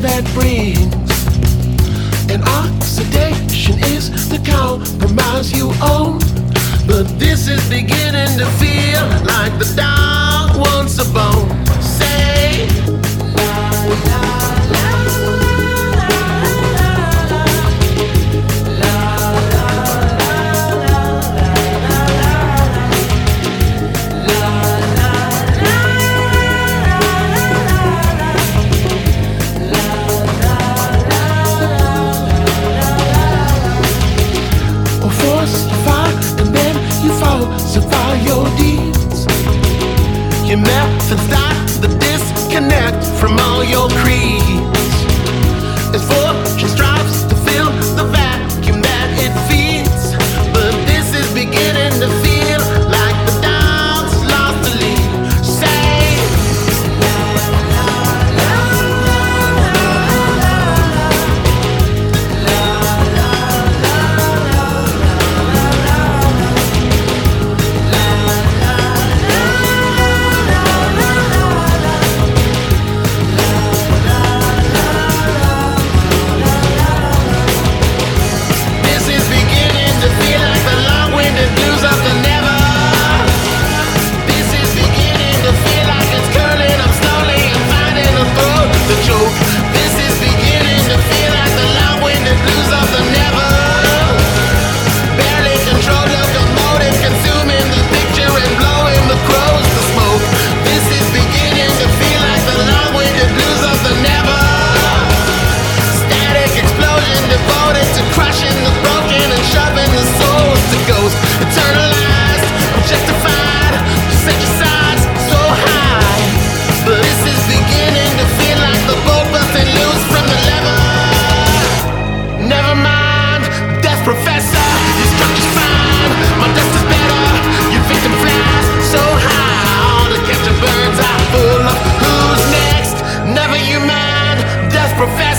that brings. And oxidation is the compromise you own. But this is beginning to feel like the dog wants a bone. Say, la, la, la. Falsify your deeds. Your methods start the disconnect from all your creeds. As fortune strives to fill the vacuum that it feeds, but this is beginning to feel like the dog's lost the lead. Say, la, la, Professor, your structure's fine. My dust is better. Your victim flies so high. All the captured birds are full of who's next. Never you mind, death professor.